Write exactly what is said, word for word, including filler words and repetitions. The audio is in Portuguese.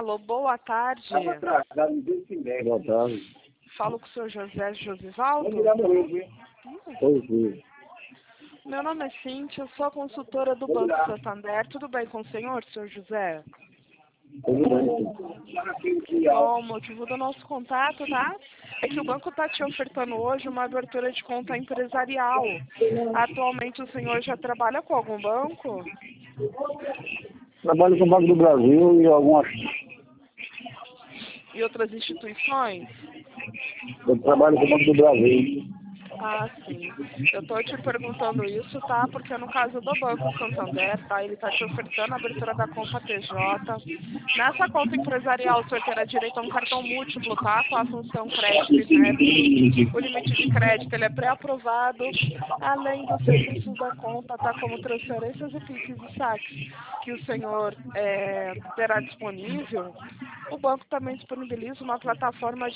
Alô, boa tarde. Boa tarde. Falo com o senhor José Josivaldo. Oi, Meu nome é Cíntia, eu sou a consultora do Banco Santander. Tudo bem com o senhor, senhor José? tudo bem? Bom, o motivo do nosso contato, tá? É que o banco está te ofertando hoje uma abertura de conta empresarial. Atualmente o senhor já trabalha com algum banco? Trabalho com o Banco do Brasil e algumas. E outras instituições? Eu trabalho com o Banco do Brasil. Ah, sim. Eu estou te perguntando isso, tá? Porque no caso do Banco Santander, tá? Ele está te ofertando a abertura da conta P J. Nessa conta empresarial, o senhor terá direito a um cartão múltiplo, tá? Com a função crédito e débito. O limite de crédito, ele é pré-aprovado. Além dos serviços da conta, tá? Como transferências e cliques e saques que o senhor é, terá disponível. O banco também disponibiliza uma plataforma de